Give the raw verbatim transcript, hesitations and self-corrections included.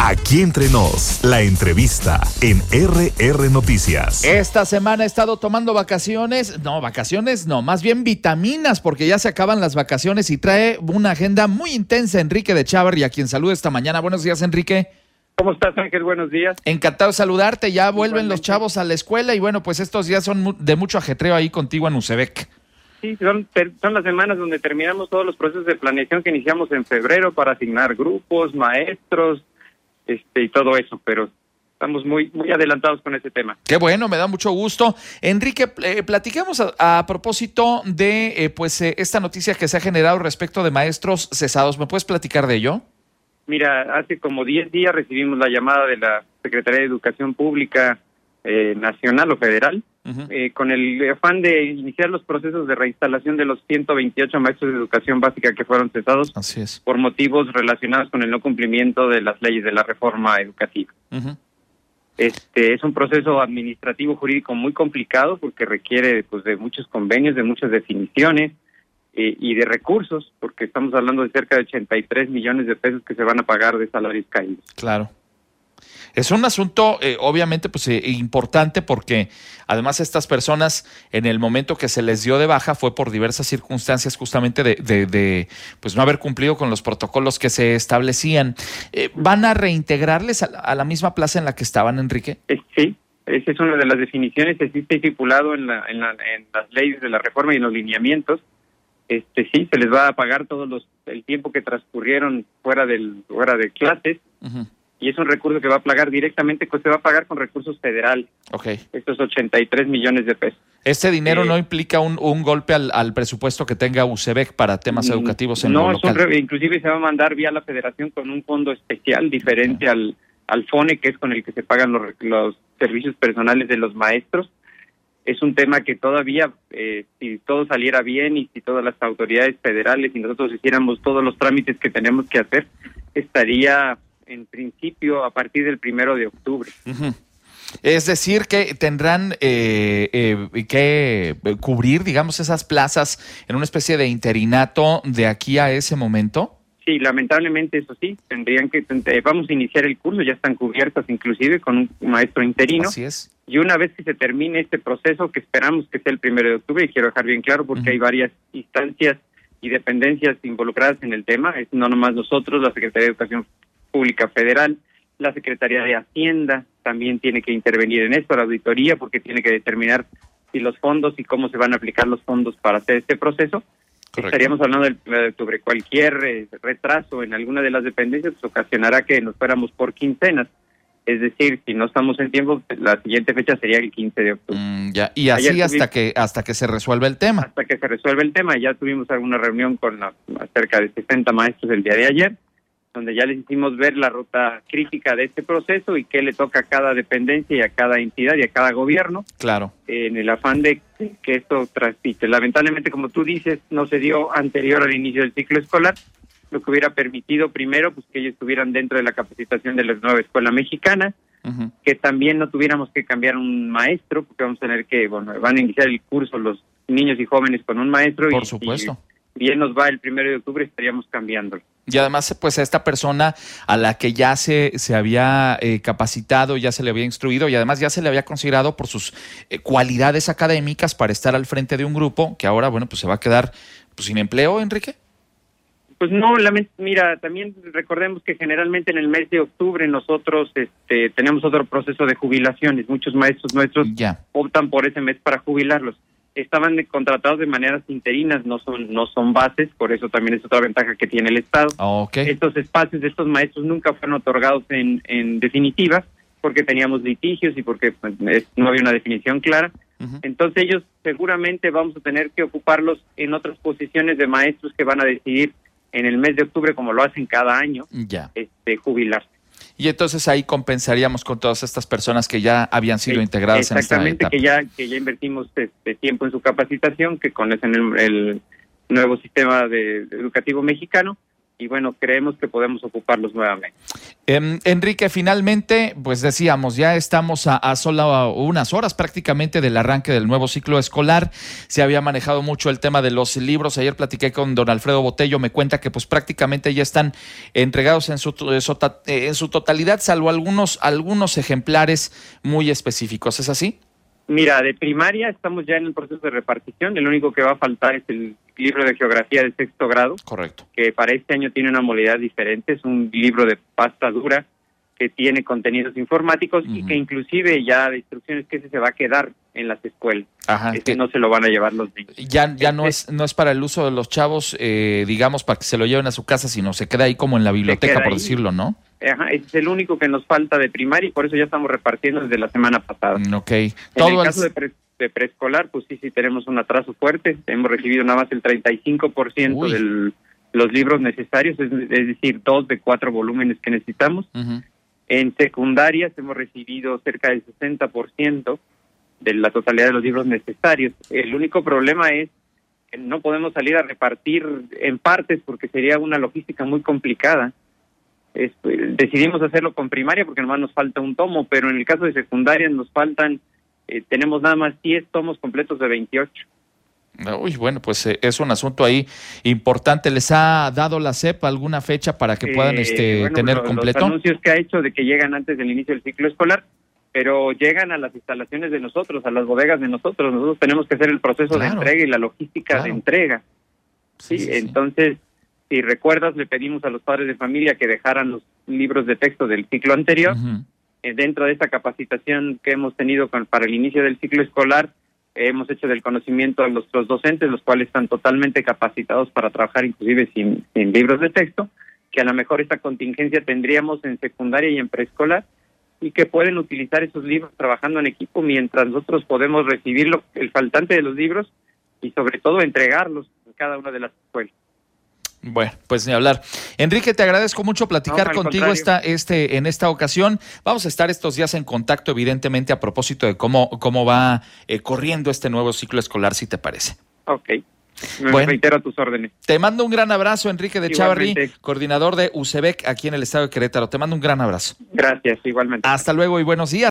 Aquí entre nos, la entrevista en R R Noticias. Esta semana he estado tomando vacaciones, no, vacaciones no, más bien vitaminas, porque ya se acaban las vacaciones y trae una agenda muy intensa Enrique de Chávarri, a quien saludo esta mañana. Buenos días, Enrique. ¿Cómo estás, Ángel? Buenos días. Encantado de saludarte, ya vuelven Igualmente. Los chavos a la escuela y bueno, pues estos días son de mucho ajetreo ahí contigo en Ucebec. Sí, son, son las semanas donde terminamos todos los procesos de planeación que iniciamos en febrero para asignar grupos, maestros, este y todo eso, pero estamos muy muy adelantados con ese tema. Qué bueno, me da mucho gusto. Enrique, eh, platiquemos a, a propósito de eh, pues eh, esta noticia que se ha generado respecto de maestros cesados. ¿Me puedes platicar de ello? Mira, hace como diez días recibimos la llamada de la Secretaría de Educación Pública eh, Nacional o Federal, uh-huh. eh, con el afán de iniciar los procesos de reinstalación de los ciento veintiocho maestros de educación básica que fueron cesados. Así es. Por motivos relacionados con el no cumplimiento de las leyes de la reforma educativa. Uh-huh. Este es un proceso administrativo jurídico muy complicado porque requiere pues de muchos convenios, de muchas definiciones eh, y de recursos, porque estamos hablando de cerca de ochenta y tres millones de pesos que se van a pagar de salarios caídos. Claro. Es un asunto eh, obviamente pues eh, importante porque además estas personas en el momento que se les dio de baja fue por diversas circunstancias justamente de, de, de pues no haber cumplido con los protocolos que se establecían. Eh, ¿Van a reintegrarles a, a la misma plaza en la que estaban, Enrique? Eh, sí, esa es una de las definiciones, existe estipulado en, la, en, la, en las leyes de la reforma y en los lineamientos. Este sí, se les va a pagar todos los el tiempo que transcurrieron fuera del fuera de clases. Uh-huh. Y es un recurso que va a pagar directamente, pues se va a pagar con recursos federales. Okay. Estos ochenta y tres millones de pesos. ¿Este dinero eh, no implica un, un golpe al, al presupuesto que tenga Ucebec para temas educativos en no, lo local? No, inclusive se va a mandar vía la federación con un fondo especial diferente okay. al, al FONE, que es con el que se pagan los, los servicios personales de los maestros. Es un tema que todavía, eh, si todo saliera bien y si todas las autoridades federales y nosotros hiciéramos todos los trámites que tenemos que hacer, estaría en principio a partir del primero de octubre. Uh-huh. Es decir, que tendrán eh, eh, que cubrir, digamos, esas plazas en una especie de interinato de aquí a ese momento. Sí, lamentablemente eso sí, tendrían que, vamos a iniciar el curso, ya están cubiertas inclusive con un maestro interino. Así es. Y una vez que se termine este proceso, que esperamos que sea el primero de octubre, y quiero dejar bien claro porque uh-huh. hay varias instancias y dependencias involucradas en el tema, es no nomás nosotros, la Secretaría de Educación Pública Federal, la Secretaría de Hacienda también tiene que intervenir en esto, la auditoría, porque tiene que determinar si los fondos y cómo se van a aplicar los fondos para hacer este proceso. Correcto. Estaríamos hablando del primero de octubre. Cualquier eh, retraso en alguna de las dependencias pues, ocasionará que nos fuéramos por quincenas. Es decir, si no estamos en tiempo, la siguiente fecha sería el quince de octubre. Mm, ya. Y así Ayer hasta tuvimos, que hasta que se resuelva el tema. Hasta que se resuelva el tema. Ya tuvimos alguna reunión con la, cerca de sesenta maestros el día de ayer, donde ya les hicimos ver la ruta crítica de este proceso y qué le toca a cada dependencia y a cada entidad y a cada gobierno. Claro. Eh, en el afán de que esto transite. Lamentablemente, como tú dices, no se dio anterior al inicio del ciclo escolar, lo que hubiera permitido primero pues que ellos estuvieran dentro de la capacitación de la nueva escuela mexicana, uh-huh. que también no tuviéramos que cambiar un maestro, porque vamos a tener que, bueno, van a iniciar el curso los niños y jóvenes con un maestro. Por y, supuesto. Y bien nos va el primero de octubre, estaríamos cambiándolo. Y además, pues a esta persona a la que ya se, se había eh, capacitado, ya se le había instruido y además ya se le había considerado por sus eh, cualidades académicas para estar al frente de un grupo que ahora, bueno, pues se va a quedar pues, sin empleo, Enrique. Pues no, la, mira, también recordemos que generalmente en el mes de octubre nosotros este, tenemos otro proceso de jubilaciones. Muchos maestros nuestros ya. optan por ese mes para jubilarlos. Estaban contratados de maneras interinas, no son no son bases, por eso también es otra ventaja que tiene el Estado. Okay. Estos espacios de estos maestros nunca fueron otorgados en, en definitiva, porque teníamos litigios y porque pues, es, no había una definición clara. Uh-huh. Entonces ellos seguramente vamos a tener que ocuparlos en otras posiciones de maestros que van a decidir en el mes de octubre, como lo hacen cada año, ya. este, jubilarse. Y entonces ahí compensaríamos con todas estas personas que ya habían sido integradas en esta etapa. Exactamente, que ya que ya invertimos este tiempo en su capacitación, que conocen el, el nuevo sistema de, de educativo mexicano, y bueno, creemos que podemos ocuparlos nuevamente. Eh, Enrique, finalmente, pues decíamos, ya estamos a, a solo unas horas prácticamente del arranque del nuevo ciclo escolar. Se había manejado mucho el tema de los libros. Ayer platiqué con don Alfredo Botello, me cuenta que pues prácticamente ya están entregados en su, en su totalidad, salvo algunos, algunos ejemplares muy específicos. ¿Es así? Mira, de primaria estamos ya en el proceso de repartición. El único que va a faltar es el libro de geografía de sexto grado. Correcto. Que para este año tiene una modalidad diferente. Es un libro de pasta dura que tiene contenidos informáticos uh-huh. y que inclusive ya de instrucciones que ese se va a quedar en las escuelas. Ajá. Este no se lo van a llevar los niños. Ya, ya este, no es no es para el uso de los chavos, eh, digamos, para que se lo lleven a su casa, sino se queda ahí como en la biblioteca, por ahí. decirlo, ¿no? Ajá, ese es el único que nos falta de primaria y por eso ya estamos repartiendo desde la semana pasada. Ok. En Todo el caso el... de, pre, de preescolar, pues sí, sí tenemos un atraso fuerte. Hemos recibido nada más el treinta y cinco por ciento de los libros necesarios, es, es decir, dos de cuatro volúmenes que necesitamos. Uh-huh. En secundarias hemos recibido cerca del sesenta por ciento de la totalidad de los libros necesarios. El único problema es que no podemos salir a repartir en partes porque sería una logística muy complicada. Es, decidimos hacerlo con primaria porque nomás nos falta un tomo, pero en el caso de secundaria nos faltan, eh, tenemos nada más diez tomos completos de veintiocho. Uy, bueno, pues eh, es un asunto ahí importante. ¿Les ha dado la S E P alguna fecha para que puedan eh, este bueno, tener los, completo? Los anuncios que ha hecho de que llegan antes del inicio del ciclo escolar, pero llegan a las instalaciones de nosotros, a las bodegas de nosotros. Nosotros tenemos que hacer el proceso claro. de entrega y la logística claro. de entrega. Sí, sí, sí entonces... Sí. Si recuerdas, le pedimos a los padres de familia que dejaran los libros de texto del ciclo anterior. Uh-huh. Eh, dentro de esta capacitación que hemos tenido con, para el inicio del ciclo escolar, eh, hemos hecho del conocimiento a nuestros docentes, los cuales están totalmente capacitados para trabajar inclusive sin, sin libros de texto, que a lo mejor esta contingencia tendríamos en secundaria y en preescolar, y que pueden utilizar esos libros trabajando en equipo mientras nosotros podemos recibir lo, el faltante de los libros y sobre todo entregarlos en cada una de las escuelas. Bueno, pues ni hablar. Enrique, te agradezco mucho platicar no, contigo esta, este, en esta ocasión. Vamos a estar estos días en contacto, evidentemente, a propósito de cómo, cómo va eh, corriendo este nuevo ciclo escolar, si te parece. Ok. Me bueno, reitero a tus órdenes. Te mando un gran abrazo, Enrique de Chávarri, coordinador de U C E B E C aquí en el estado de Querétaro. Te mando un gran abrazo. Gracias, igualmente. Hasta luego y buenos días.